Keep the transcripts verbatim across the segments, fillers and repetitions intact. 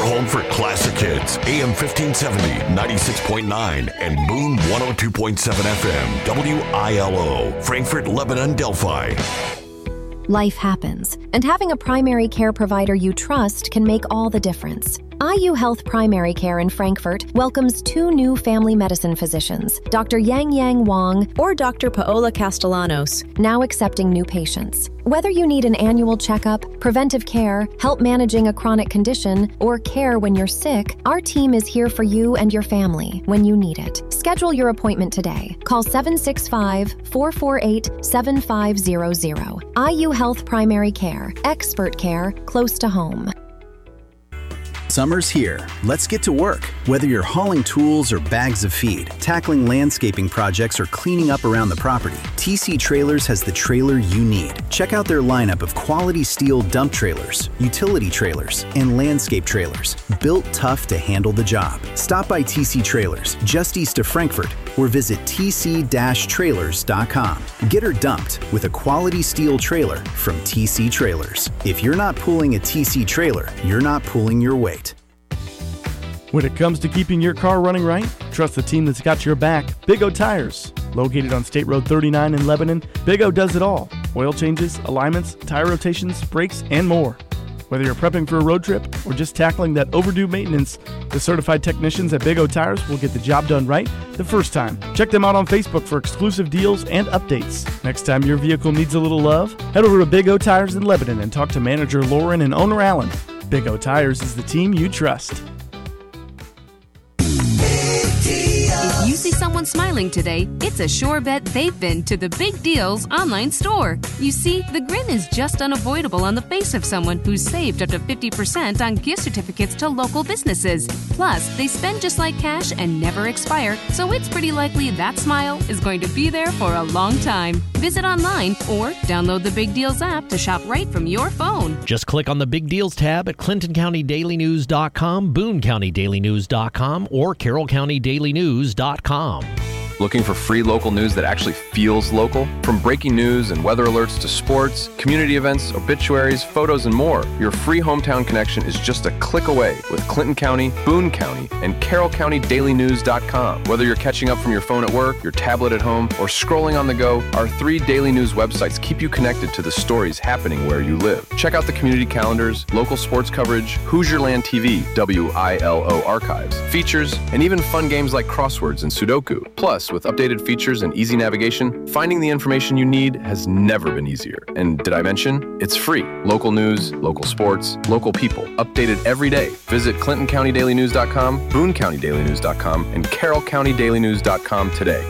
home for classic hits. A M fifteen seventy, ninety-six point nine, and Boone one oh two point seven F M. W I L O, Frankfort, Lebanon, Delphi. Life happens, and having a primary care provider you trust can make all the difference. I U Health Primary Care in Frankfort welcomes two new family medicine physicians, Doctor Yang Yang Wang or Doctor Paola Castellanos, now accepting new patients. Whether you need an annual checkup, preventive care, help managing a chronic condition, or care when you're sick, our team is here for you and your family when you need it. Schedule your appointment today. Call seven six five, four four eight, seven five zero zero. I U Health Primary Care, expert care close to home. Summer's here. Let's get to work. Whether you're hauling tools or bags of feed, tackling landscaping projects, or cleaning up around the property, T C Trailers has the trailer you need. Check out their lineup of quality steel dump trailers, utility trailers, and landscape trailers, built tough to handle the job. Stop by T C Trailers, just east of Frankfort, or visit t c dash trailers dot com. Get her dumped with a quality steel trailer from T C Trailers. If you're not pulling a T C trailer, you're not pulling your weight. When it comes to keeping your car running right, trust the team that's got your back. Big O Tires. Located on State Road thirty-nine in Lebanon, Big O does it all. Oil changes, alignments, tire rotations, brakes, and more. Whether you're prepping for a road trip or just tackling that overdue maintenance, the certified technicians at Big O Tires will get the job done right the first time. Check them out on Facebook for exclusive deals and updates. Next time your vehicle needs a little love, head over to Big O Tires in Lebanon and talk to manager Lauren and owner Alan. Big O Tires is the team you trust. If you see someone smiling today, it's a sure bet they've been to the Big Deals online store. You see, the grin is just unavoidable on the face of someone who's saved up to fifty percent on gift certificates to local businesses. Plus, they spend just like cash and never expire, so it's pretty likely that smile is going to be there for a long time. Visit online or download the Big Deals app to shop right from your phone. Just click on the Big Deals tab at clinton county daily news dot com, boone county daily news dot com, or carroll county daily news dot com. Looking for free local news that actually feels local? From breaking news and weather alerts to sports, community events, obituaries, photos, and more, your free hometown connection is just a click away with Clinton County, Boone County, and carroll county daily news dot com. Whether you're catching up from your phone at work, your tablet at home, or scrolling on the go, our three daily news websites keep you connected to the stories happening where you live. Check out the community calendars, local sports coverage, Hoosier Land T V, W I L O archives, features, and even fun games like crosswords and Sudoku. Plus, with updated features and easy navigation, finding the information you need has never been easier. And did I mention? It's free. Local news, local sports, local people, updated every day. Visit clinton county daily news dot com, boone county daily news dot com, and carroll county daily news dot com today.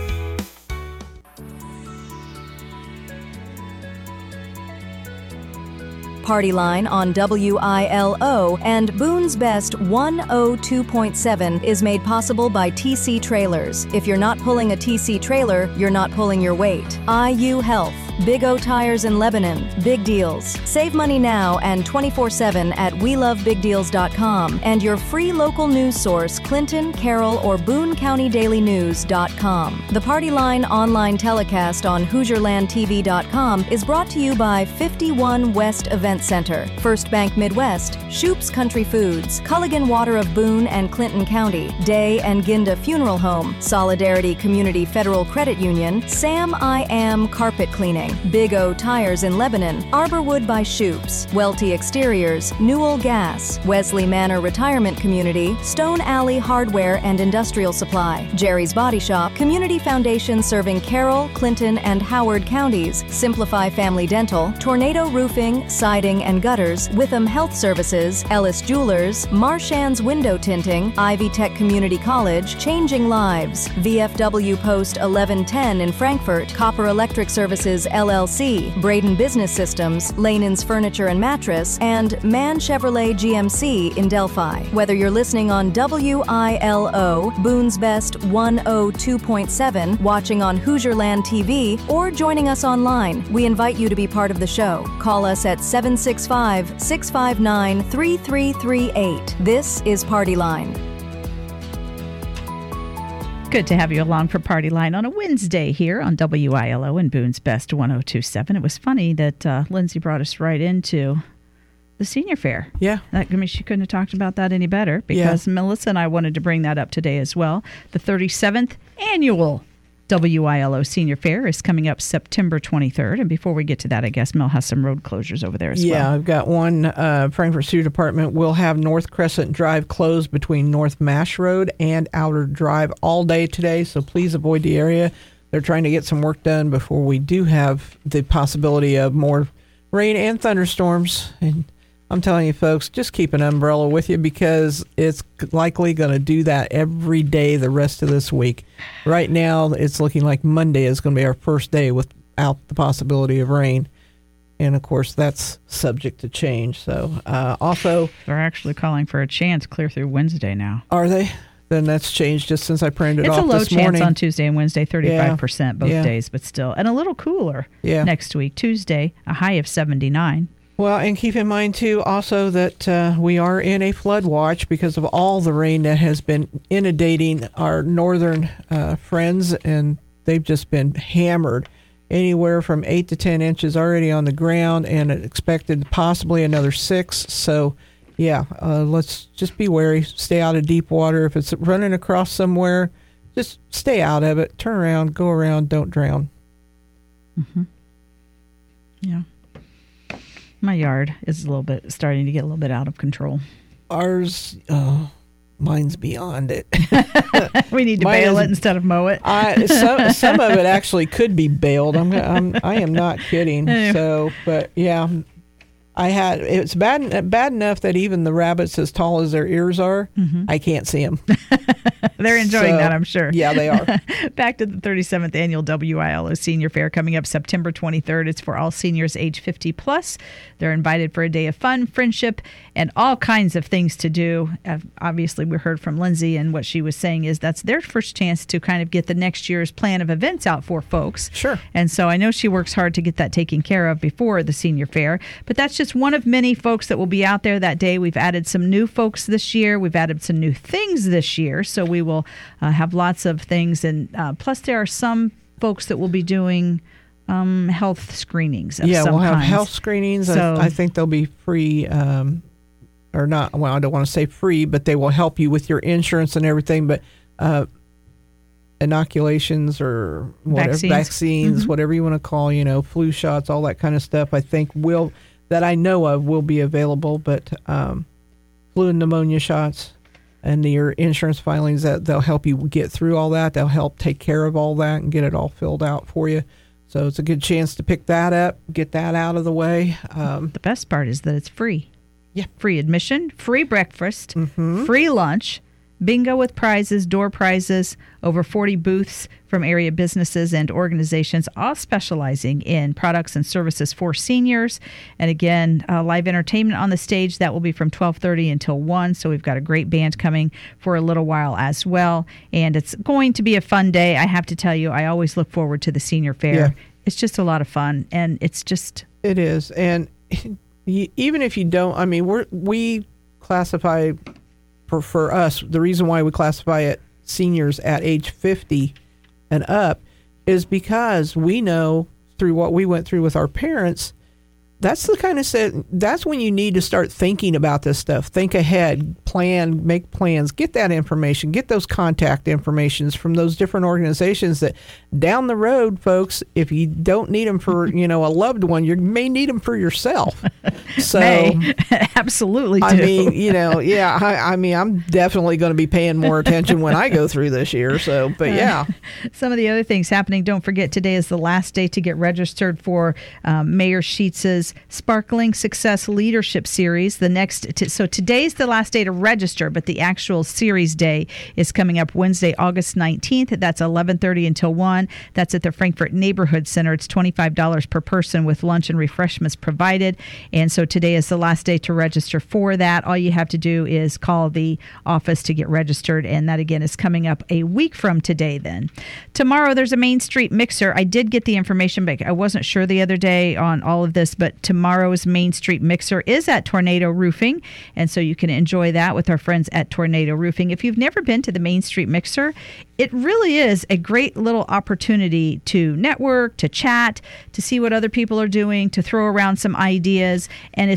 Party Line on W I L O and Boone's Best one oh two point seven is made possible by T C Trailers. If you're not pulling a T C trailer, you're not pulling your weight. I U Health, Big O Tires in Lebanon, Big Deals. Save money now and twenty-four seven at we love big deals dot com and your free local news source, Clinton, Carroll, or Boone County Daily News dot com. The Party Line online telecast on Hoosier Land T V dot com is brought to you by fifty-one West Event Center, First Bank Midwest, Shoop's Country Foods, Culligan Water of Boone and Clinton County, Day and Ginda Funeral Home, Solidarity Community Federal Credit Union, Sam I Am Carpet Cleaning, Big O Tires in Lebanon, Arborwood by Shoop's, Welty Exteriors, Newell Gas, Wesley Manor Retirement Community, Stone Alley Hardware and Industrial Supply, Jerry's Body Shop, Community Foundation serving Carroll, Clinton, and Howard counties, Simplify Family Dental, Tornado Roofing, Siding and Gutters, Witham Health Services, Ellis Jewelers, Marshan's Window Tinting, Ivy Tech Community College, Changing Lives, V F W Post eleven ten in Frankfort, Copper Electric Services L L C, Braden Business Systems, Lanan's Furniture and Mattress, and Mann Chevrolet G M C in Delphi. Whether you're listening on W I L O, Boone's Best one oh two point seven, watching on Hoosier Land T V, or joining us online, we invite you to be part of the show. Call us at seven six five, six five nine, three three three eight. This is Party Line. Good to have you along for Party Line on a Wednesday here on W I L O and Boone's Best one oh two point seven. It was funny that uh, Lindsay brought us right into the senior fair. Yeah. That, I mean, she couldn't have talked about that any better because yeah. Melissa and I wanted to bring that up today as well. The thirty-seventh annual W I L O Senior Fair is coming up September twenty-third. And before we get to that, I guess Mel has some road closures over there as yeah, well. Yeah, I've got one. Uh, Frankfort Sewer Department will have North Crescent Drive closed between North Mash Road and Outer Drive all day today, so please avoid the area. They're trying to get some work done before we do have the possibility of more rain and thunderstorms. And I'm telling you, folks, just keep an umbrella with you because it's likely going to do that every day the rest of this week. Right now, it's looking like Monday is going to be our first day without the possibility of rain. And, of course, that's subject to change. So, uh, also... They're actually calling for a chance clear through Wednesday now. Are they? Then that's changed just since I printed it off this morning. It's a low chance on Tuesday and Wednesday, thirty-five percent yeah. both yeah. days, but still. And a little cooler yeah. next week. Tuesday, a high of seventy-nine. Well, and keep in mind, too, also that uh, we are in a flood watch because of all the rain that has been inundating our northern uh, friends, and they've just been hammered. Anywhere from eight to ten inches already on the ground, and expected possibly another six. So, yeah, uh, let's just be wary. Stay out of deep water. If it's running across somewhere, just stay out of it. Turn around, go around, don't drown. Mm-hmm. Yeah. My yard is a little bit starting to get a little bit out of control. Ours, oh, mine's beyond it. We need to Mine bail is, it instead of mow it. I, some some of it actually could be baled. I'm, I'm I am not kidding. So, but yeah, I had it's bad bad enough that even the rabbits as tall as their ears are, mm-hmm. I can't see them. They're enjoying so, that, I'm sure. Yeah, they are. Back to the thirty-seventh Annual W I L O Senior Fair coming up September twenty-third. It's for all seniors age fifty plus. They're invited for a day of fun, friendship, and all kinds of things to do. Uh, obviously, we heard from Lindsay, and what she was saying is that's their first chance to kind of get the next year's plan of events out for folks. Sure. And so I know she works hard to get that taken care of before the senior fair, but that's just one of many folks that will be out there that day. We've added some new folks this year. We've added some new things this year, so we will uh, have lots of things. And uh, plus, there are some folks that will be doing um, health screenings of yeah, some we'll have kinds. health screenings. So, I, I think they'll be free, um, or not. Well, I don't want to say free, but they will help you with your insurance and everything. But uh, inoculations or whatever, vaccines, vaccines mm-hmm. whatever you want to call, you know, flu shots, all that kind of stuff, I think will, that I know of, will be available. But um, flu and pneumonia shots and your insurance filings, that they'll help you get through all that. They'll help take care of all that and get it all filled out for you. So it's a good chance to pick that up, get that out of the way. Um, the best part is that it's free. Yeah. Free admission, free breakfast, mm-hmm. free lunch, bingo with prizes, door prizes, over forty booths from area businesses and organizations, all specializing in products and services for seniors. And again, uh, live entertainment on the stage. That will be from twelve thirty until one. So we've got a great band coming for a little while as well. And it's going to be a fun day. I have to tell you, I always look forward to the senior fair. Yeah. It's just a lot of fun. And it's just... It is. And even if you don't, I mean, we're, we classify... For, for us, the reason why we classify it seniors at age fifty and up is because we know through what we went through with our parents, that's the kind of set, that's when you need to start thinking about this stuff. Think ahead, plan, make plans, get that information, get those contact informations from those different organizations that down the road, folks, if you don't need them for, you know, a loved one, you may need them for yourself. So may. Absolutely do. I mean, you know, yeah, I, I mean, I'm definitely going to be paying more attention when I go through this year. So, but yeah. Uh, some of the other things happening, don't forget today is the last day to get registered for um, Mayor Sheets's Sparkling Success Leadership Series. The next, t- so today's the last day to register, but the actual series day is coming up Wednesday, August nineteenth. That's eleven thirty until one. That's at the Frankfort Neighborhood Center. It's twenty-five dollars per person with lunch and refreshments provided. And so today is the last day to register for that. All you have to do is call the office to get registered. And that, again, is coming up a week from today then. Tomorrow, there's a Main Street Mixer. I did get the information, but I wasn't sure the other day on all of this. But tomorrow's Main Street Mixer is at Tornado Roofing. And so you can enjoy that with our friends at Tornado Roofing. If you've never been to the Main Street Mixer, it really is a great little opportunity to network, to chat, to see what other people are doing, to throw around some ideas. And it's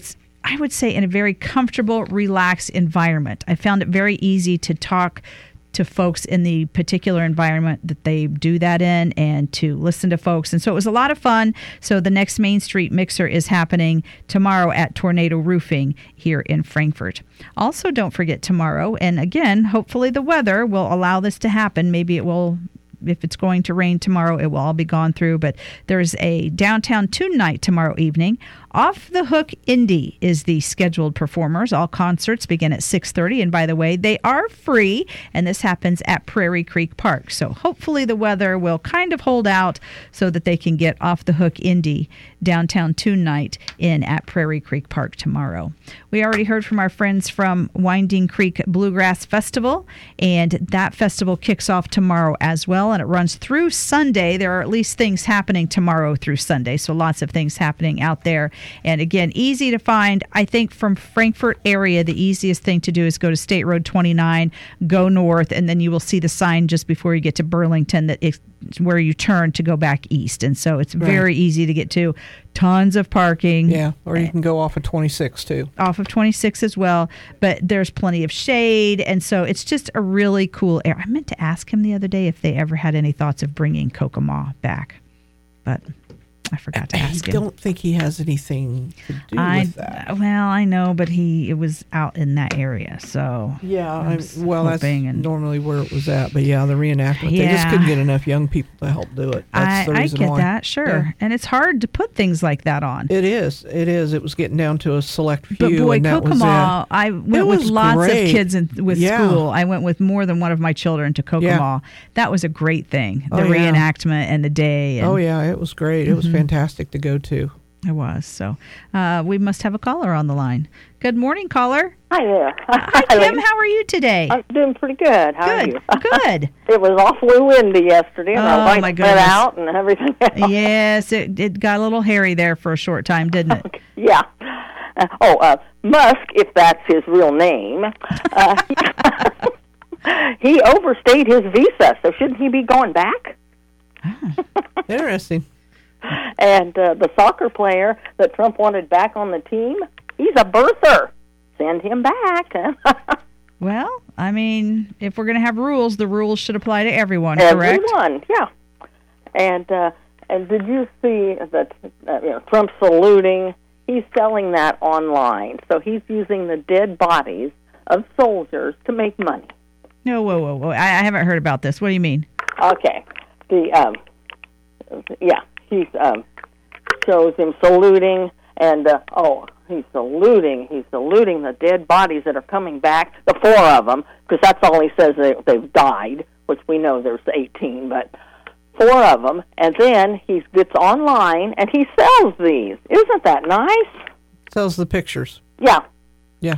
I would say, in a very comfortable, relaxed environment. I found it very easy to talk to folks in the particular environment that they do that in and to listen to folks. And so it was a lot of fun. So the next Main Street Mixer is happening tomorrow at Tornado Roofing here in Frankfort. Also, don't forget tomorrow, and again, hopefully the weather will allow this to happen. Maybe it will. If it's going to rain tomorrow, it will all be gone through. But there's a downtown tune night tomorrow evening. Off the Hook Indie is the scheduled performers. All concerts begin at six thirty. And by the way, they are free. And this happens at Prairie Creek Park. So hopefully the weather will kind of hold out so that they can get Off the Hook Indie downtown tune night in at Prairie Creek Park tomorrow. We already heard from our friends from Winding Creek Bluegrass Festival. And that festival kicks off tomorrow as well. And it runs through Sunday. There are at least things happening tomorrow through Sunday. So lots of things happening out there. And again, easy to find. I think from Frankfort area, the easiest thing to do is go to State Road twenty-nine, go north, and then you will see the sign just before you get to Burlington that it's where you turn to go back east. And so it's very right. easy to get to. Tons of parking. Yeah, or you can go off of twenty-six too. Off of twenty-six as well. But there's plenty of shade. And so it's just a really cool area. I meant to ask him the other day if they ever had any thoughts of bringing Kokomo back. But I forgot to ask him. I don't think he has anything to do I, with that. Well, I know, but he it was out in that area, so yeah. I'm, well, that's and, normally where it was at, but yeah, the reenactment. Yeah. They just couldn't get enough young people to help do it. That's I, the reason I get why. that, sure, yeah. And it's hard to put things like that on. It is. It is. It was getting down to a select few. But boy, and that Kokomo, was it. I went with lots great. of kids in, with yeah. school. I went with more than one of my children to Kokomo. Yeah. That was a great thing. The oh, yeah. reenactment and the day. And, oh yeah, it was great. Mm-hmm. It was fantastic to go to. It was. So uh, we must have a caller on the line. Good morning, caller. Hi there. Hi, Kim. How are you today? I'm doing pretty good. How good. are you? Good. It was awfully windy yesterday, and oh, our lights my went out and everything else. Yes, it, it got a little hairy there for a short time, didn't it? Okay. Yeah. Uh, oh, uh, Musk, if that's his real name, uh, he overstayed his visa, so shouldn't he be going back? Oh. Interesting. And uh, the soccer player that Trump wanted back on the team, he's a birther. Send him back. Well, I mean, if we're going to have rules, the rules should apply to everyone, everyone, correct? Everyone, yeah. And uh, and did you see that uh, you know, Trump saluting? He's selling that online. So he's using the dead bodies of soldiers to make money. No, whoa, whoa, whoa. I, I haven't heard about this. What do you mean? Okay. The um, yeah. He um, shows him saluting, and, uh, oh, he's saluting. He's saluting the dead bodies that are coming back, the four of them, because that's all he says they, they've died, which we know there's eighteen, but four of them. And then he gets online, and he sells these. Isn't that nice? Sells the pictures. Yeah. Yeah.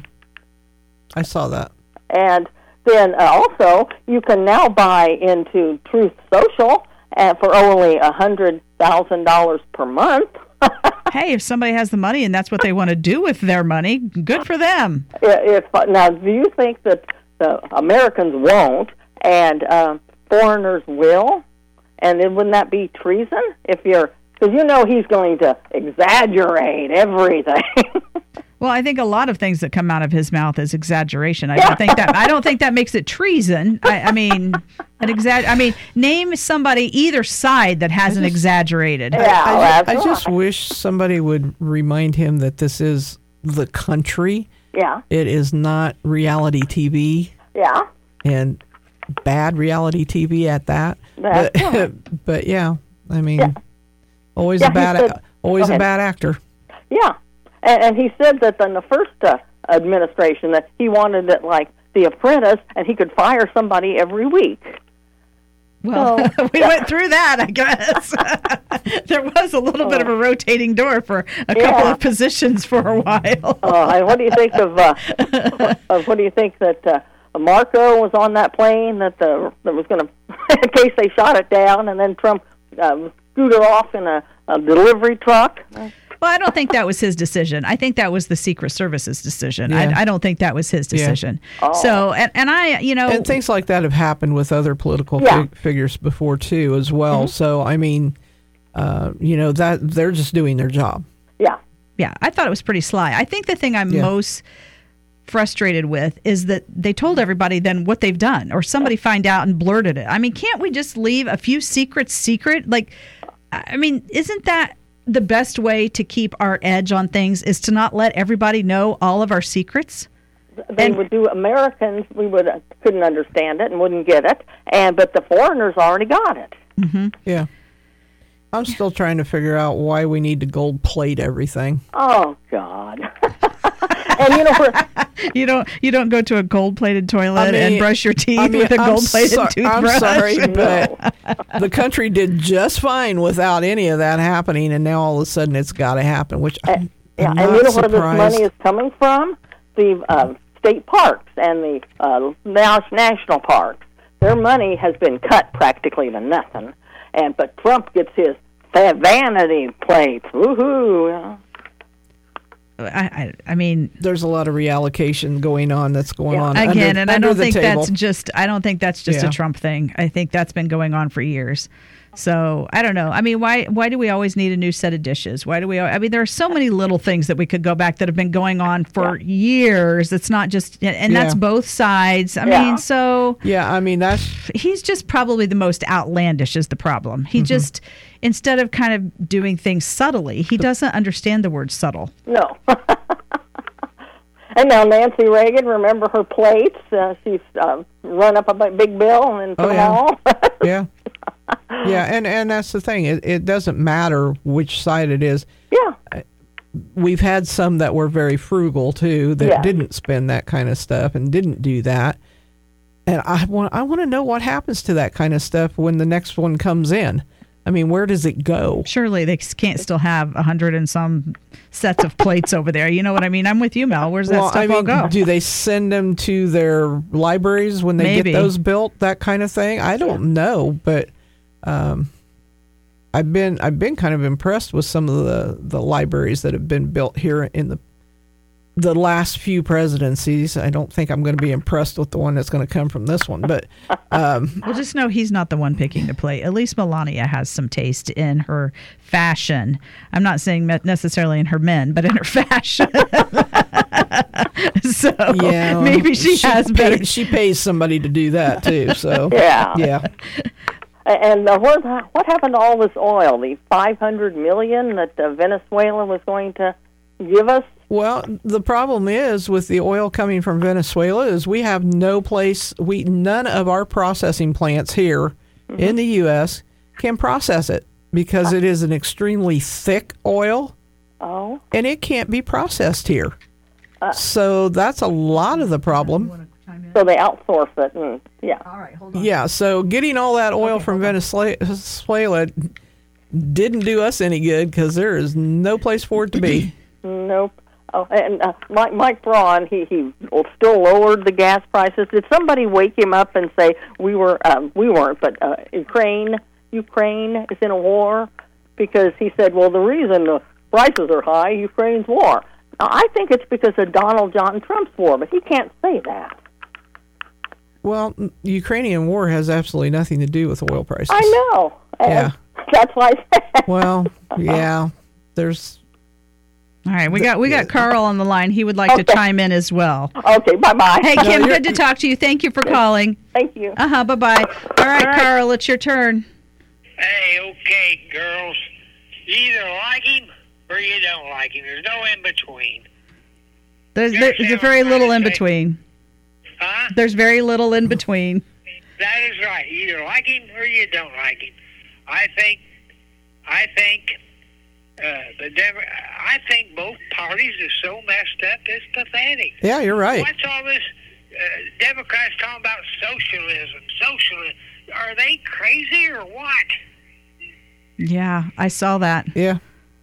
I saw that. And then uh, also, you can now buy into Truth Social uh, for only one hundred thousand dollars per month. Hey, if somebody has the money and that's what they want to do with their money, good for them. If, now, do you think that the Americans won't and uh, foreigners will? And then wouldn't that be treason? If you're, because you know he's going to exaggerate everything. Well, I think a lot of things that come out of his mouth is exaggeration. I don't think that. I don't think that makes it treason. I, I mean, an exa- I mean, name somebody either side that hasn't just, Yeah, exaggerated. I, I, I right. just wish somebody would remind him that this is the country. Yeah. It is not reality T V. Yeah. And bad reality T V at that. That's but, right. but yeah, I mean, yeah. always yeah, a bad, said, always a bad actor. Yeah. And, and he said that in the first uh, administration that he wanted it like The Apprentice, and he could fire somebody every week. Well, so, we yeah. went through that, I guess. There was a little oh. bit of a rotating door for a yeah. couple of positions for a while. uh, and what do you think of? Uh, of what do you think that uh, Marco was on that plane that the that was going to, in case they shot it down, and then Trump uh, scooted off in a, a delivery truck? Well, I don't think that was his decision. I think that was the Secret Service's decision. Yeah. I, I don't think that was his decision. Yeah. Oh. So, and, and I, you know. And things like that have happened with other political yeah. fig- figures before, too, as well. Mm-hmm. So, I mean, uh, you know, that they're just doing their job. Yeah. Yeah, I thought it was pretty sly. I think the thing I'm Yeah. most frustrated with is that they told everybody then what they've done, or somebody find out and blurted it. I mean, can't we just leave a few secrets secret? Like, I mean, isn't that the best way to keep our edge on things, is to not let everybody know all of our secrets? They And- would do Americans. We would uh, couldn't understand it and wouldn't get it, and but the foreigners already got it. Mm-hmm. Yeah. I'm still trying to figure out why we need to gold plate everything. Oh God! And you know, we're, You don't you don't go to a gold plated toilet I mean- and brush your teeth I mean, with a I'm gold plated so- toothbrush. I'm sorry, but the country did just fine without any of that happening, and now all of a sudden it's got to happen. Which I'm, Uh, yeah, I'm and not you know where this surprised. money is coming from? The uh, state parks and the uh, now national parks. Their money has been cut practically to nothing, and but Trump gets his fa- vanity plates. Woohoo! I, I, I mean, There's a lot of reallocation going on that's going Yeah. on again, under, and I under don't the think table. that's just I don't think that's just Yeah. a Trump thing. I think that's been going on for years. So I don't know. I mean, why why do we always need a new set of dishes? Why do we? I mean, there are so many little things that we could go back that have been going on for years. It's not just, and that's Yeah. both sides. I Yeah. mean, so Yeah, I mean that's he's just probably the most outlandish is the problem. He just, instead of kind of doing things subtly, he doesn't understand the word subtle. No. And now Nancy Reagan, remember her plates? Uh, she's uh, run up a bi- big bill and put Oh, them yeah. all. yeah, yeah, and and that's the thing. It, it doesn't matter which side it is. Yeah. We've had some that were very frugal too, that Yeah. didn't spend that kind of stuff and didn't do that. And I want I want to know what happens to that kind of stuff when the next one comes in. I mean, where does it go? Surely they can't still have a hundred and some sets of plates over there. You know what I mean? I'm with you, Mel. Where's that Well, stuff I mean, all go? do they send them to their libraries when they Maybe. get those built? That kind of thing. I don't know, but um, I've been I've been kind of impressed with some of the, the libraries that have been built here in the the last few presidencies. I don't think I'm going to be impressed with the one that's going to come from this one, but um, Well, just know he's not the one picking the plate. At least Melania has some taste in her fashion. I'm not saying me- necessarily in her men, but in her fashion. So yeah, maybe she, has pay- better. She pays somebody to do that too. So Yeah. yeah. And uh, what, what happened to all this oil? The five hundred million that uh, Venezuela was going to give us? Well, the problem is with the oil coming from Venezuela is we have no place, we none of our processing plants here Mm-hmm. in the U S can process it because it is an extremely thick oil Oh. and it can't be processed here. So that's a lot of the problem. So they outsource it. And, yeah. All right, hold Yeah, so getting all that oil from Venezuela didn't do us any good because there is no place for it to be. Nope. Oh, and uh, Mike, Mike Braun, he he still lowered the gas prices. Did somebody wake him up and say we were um, we weren't, but uh, Ukraine Ukraine is in a war? Because he said, well, the reason the prices are high, Ukraine's war. Now, I think it's because of Donald John Trump's war, but he can't say that. Well, the Ukrainian war has absolutely nothing to do with oil prices. I know. And Yeah. That's why I said. Well, yeah. There's All right, we got we got Carl on the line. He would like to Okay. chime in as well. Okay, bye-bye. Hey, No, Kim, you're- good to talk to you. Thank you for calling. Thank you. Uh huh. Bye bye. All right, Carl, it's your turn. Hey, okay, girls. You either like him or you don't like him. There's no in between. There's Yes, there's yeah, very I'm little trying in to say- between. Huh? There's very little in between. That is right. You either like him or you don't like him. I think, I think, uh, the Demo- I think both parties are so messed up. It's pathetic. Yeah, you're right. What's all this? Uh, Democrats talking about socialism. Socialism. Are they crazy or what? Yeah, I saw that. Yeah.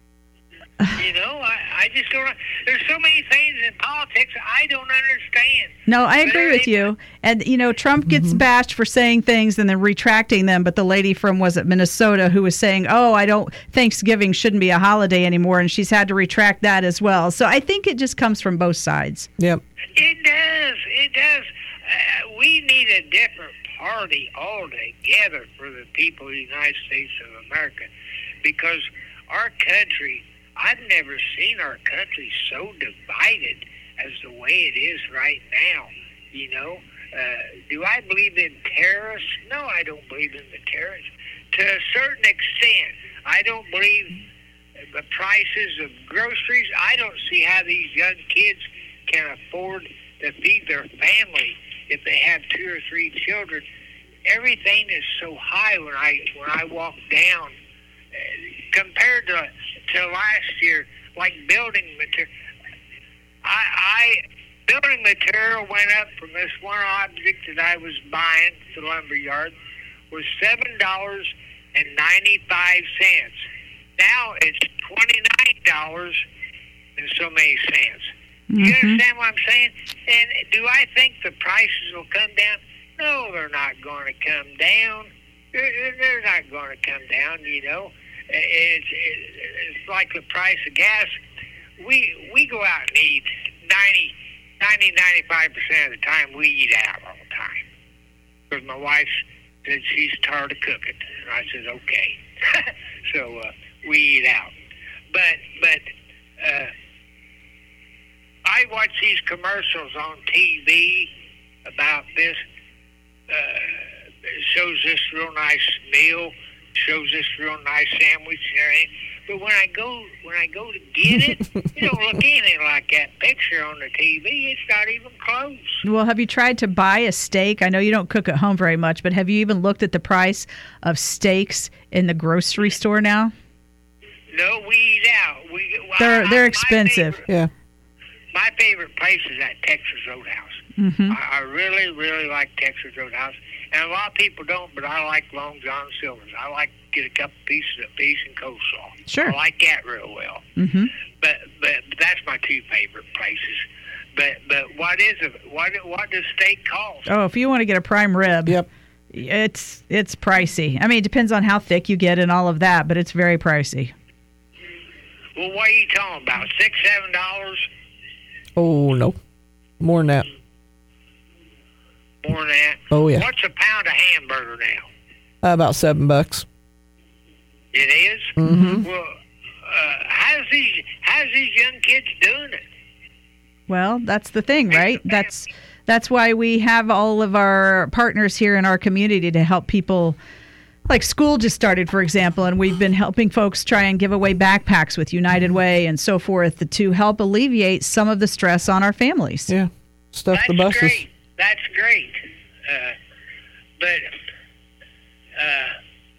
You know, I, I just don't. There's so many things in politics I don't understand. No, I agree with you. And, you know, Trump gets bashed for saying things and then retracting them. But the lady from, was it Minnesota, who was saying, oh, I don't, Thanksgiving shouldn't be a holiday anymore. And she's had to retract that as well. So I think it just comes from both sides. Yep. It does. It does. Uh, we need a different party altogether for the people of the United States of America, because our country, I've never seen our country so divided as the way it is right now. You know, uh, do I believe in terrorists? No, I don't believe in the terrorists. To a certain extent, I don't believe the prices of groceries. I don't see how these young kids can afford to feed their family if they have two or three children. Everything is so high when I when I walk down uh, compared to to last year. Like building material, I, I building material went up from this one object that I was buying at the lumber yard was seven dollars and ninety five cents. Now it's twenty nine dollars and so many cents. Mm-hmm. You understand what I'm saying? And do I think the prices will come down? No, they're not going to come down. They're, they're not going to come down, you know. It's, it's like the price of gas. We we go out and eat ninety, ninety, ninety-five percent of the time we eat out all the time. Because my wife said she's tired of cooking. And I said, okay. so uh, we eat out. But, but uh, I watch these commercials on T V about this. Uh, it shows this real nice meal, shows this real nice sandwich and everything. But when I go when I go to get it, it don't look anything like that picture on the T V. It's not even close. Well, have you tried to buy a steak? I know you don't cook at home very much, but have you even looked at the price of steaks in the grocery store now? No, we eat out. We they're I, they're I, expensive. Favorite, yeah. My favorite place is at Texas Roadhouse. Mm-hmm. I, I really, really like Texas Roadhouse. And a lot of people don't, but I like Long John Silver's. I like to get a couple pieces of fish and coleslaw. Sure. I like that real well. Mm-hmm. But, but but that's my two favorite places. But but what is it? What what does steak cost? Oh, if you want to get a prime rib, yep, it's it's pricey. I mean, it depends on how thick you get and all of that, but it's very pricey. Well, what are you talking about? Six, seven dollars? Oh no, more than that. More than that? Oh, yeah. What's a pound of hamburger now? Uh, about seven bucks. It is? Mm-hmm. Well, uh, how's these how's these young kids doing it? Well, that's the thing, right? That's that's why we have all of our partners here in our community to help people. Like school just started, for example, and we've been helping folks try and give away backpacks with United Way and so forth to help alleviate some of the stress on our families. Yeah, stuff That's the buses. Great. That's great. Uh, but uh,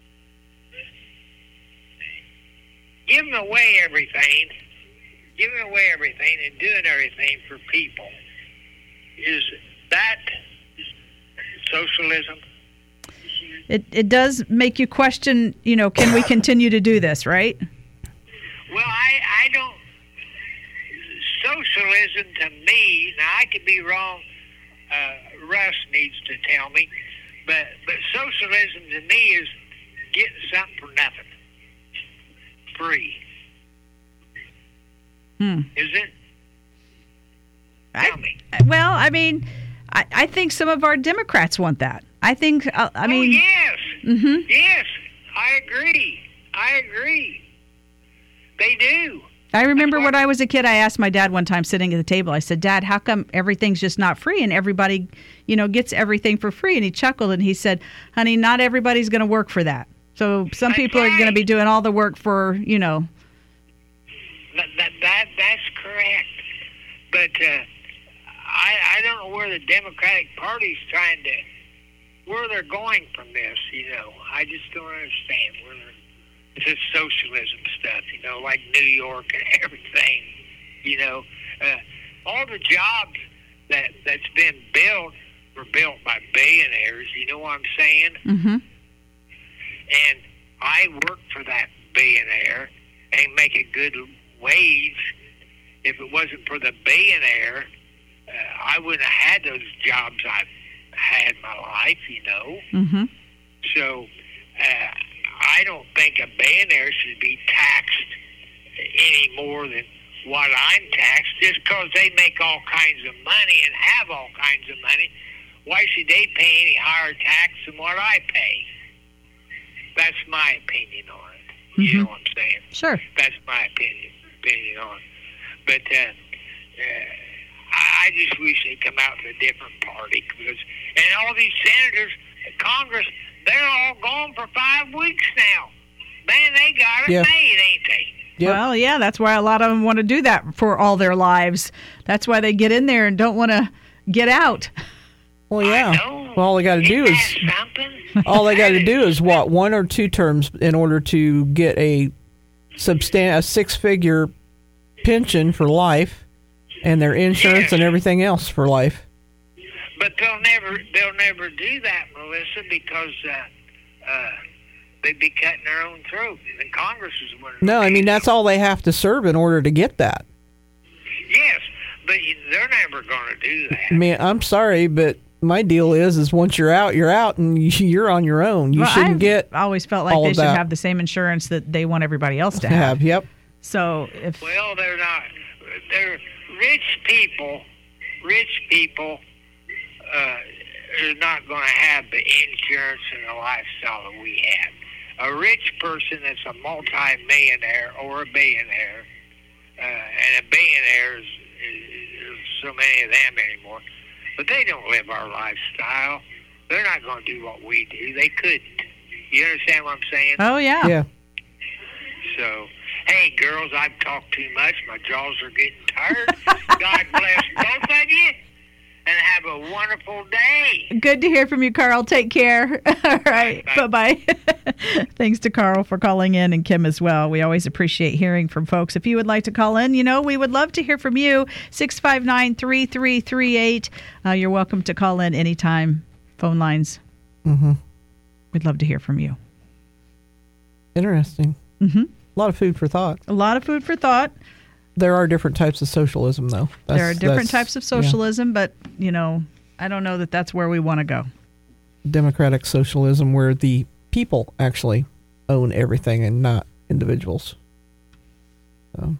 giving away everything, giving away everything and doing everything for people, is that socialism? It it does make you question, you know, can we continue to do this, right? Well, I, I don't... Socialism to me, now I could be wrong, uh, Russ needs to tell me, but, but socialism to me is getting something for nothing. Free. Hmm. Is it? Tell I, me. Well, I mean, I, I think some of our Democrats want that. I think, uh, I mean... Oh, yes. Mm-hmm. Yes, I agree. I agree. They do. I remember when I was a kid, I asked my dad one time sitting at the table, I said, Dad, how come everything's just not free and everybody, you know, gets everything for free? And he chuckled and he said, honey, not everybody's going to work for that. So some that's people right. are going to be doing all the work for, you know. That, that, that That's correct. But uh, I, I don't know where the Democratic Party's trying to... where they're going from this, you know. I just don't understand where they're, it's just socialism stuff, you know, like New York and everything, you know. Uh, all the jobs that, that's been built were built by billionaires, you know what I'm saying? Mm-hmm. And I work for that billionaire and make a good wage. If it wasn't for the billionaire, uh, I wouldn't have had those jobs I've had in my life, you know. Mm-hmm. So uh, I don't think a billionaire should be taxed any more than what I'm taxed. Just because they make all kinds of money and have all kinds of money, why should they pay any higher tax than what I pay? That's my opinion on it. Mm-hmm. You know what I'm saying? Sure. That's my opinion. opinion on. But uh, uh, I just wish they'd come out with a different party. Because, and all these senators, Congress, they're all gone for five weeks now. Man, they got it Yeah. made, ain't they? Well, yeah, that's why a lot of them want to do that for all their lives. That's why they get in there and don't want to get out. Well, yeah. Well, all they got to do is all they got to do is what one or two terms in order to get a substan a six-figure pension for life, and their insurance Yes. and everything else for life. But they'll never, they'll never do that, Melissa, because uh, uh, they'd be cutting their own throat. And Congress is one of No, I mean that's all they have to serve in order to get that. Yes, but they're never going to do that. I mean, I'm sorry, but my deal is, is once you're out, you're out, and you're on your own. You Well, shouldn't I've get. always felt like all they of should that. have the same insurance that they want everybody else to Have, have. yep. So if Well, they're not. They're rich people. Rich people uh, are not going to have the insurance and the lifestyle that we have. A rich person that's a multi-millionaire or a billionaire, uh, and a billionaire is, is, is so many of them anymore, but they don't live our lifestyle. They're not going to do what we do. They couldn't. You understand what I'm saying? Oh, yeah. Yeah. So, hey, girls, I've talked too much. My jaws are getting tired. God bless both of you, and have a wonderful day. Good to hear from you, Carl. Take care. All right. Bye-bye. Thanks to Carl for calling in, and Kim as well. We always appreciate hearing from folks. If you would like to call in, you know, we would love to hear from you. six five nine, three three three eight. Uh, you're welcome to call in anytime. Phone lines. Mm-hmm. We'd love to hear from you. Interesting. Mm-hmm. A lot of food for thought. A lot of food for thought. There are different types of socialism, though. That's, there are different that's- types of yeah. socialism, but, you know, I don't know that that's where we want to go. Democratic socialism, where the people actually own everything and not individuals. So.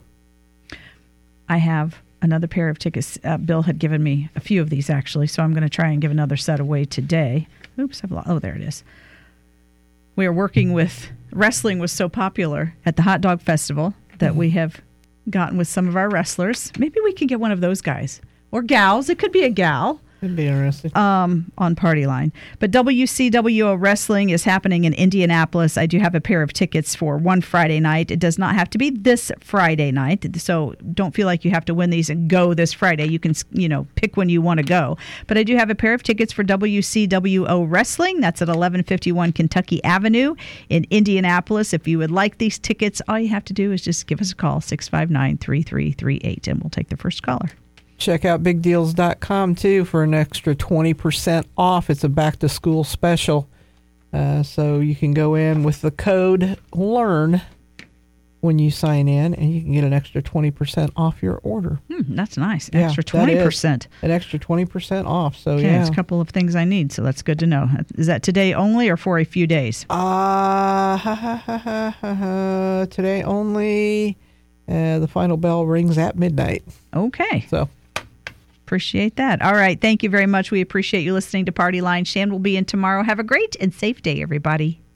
I have another pair of tickets. Uh, Bill had given me a few of these, actually, so I'm going to try and give another set away today. Oops, I've lost. Oh, there it is. We are working with, wrestling was so popular at the Hot Dog Festival that we have gotten with some of our wrestlers. Maybe we can get one of those guys or gals. It could be a gal. It'd be interesting. Um, on Party Line. But W C W O Wrestling is happening in Indianapolis. I do have a pair of tickets for one Friday night. It does not have to be this Friday night, so don't feel like you have to win these and go this Friday. You can, you know, pick when you want to go. But I do have a pair of tickets for W C W O Wrestling. That's at eleven fifty-one Kentucky Avenue in Indianapolis. If you would like these tickets, all you have to do is just give us a call, six five nine, three three three eight, and we'll take the first caller. Check out big deals dot com, too, for an extra twenty percent off. It's a back-to-school special. Uh, so you can go in with the code LEARN when you sign in, and you can get an extra twenty percent off your order. Hmm, that's nice. Yeah, Extra that twenty is percent. An extra twenty percent off. So, Okay, yeah. it's a couple of things I need, so that's good to know. Is that today only or for a few days? Uh, ha, ha, ha, ha, ha, ha. Today only. Uh, the final bell rings at midnight. Okay. So. Appreciate that. All right. Thank you very much. We appreciate you listening to Party Line. Shan will be in tomorrow. Have a great and safe day, everybody.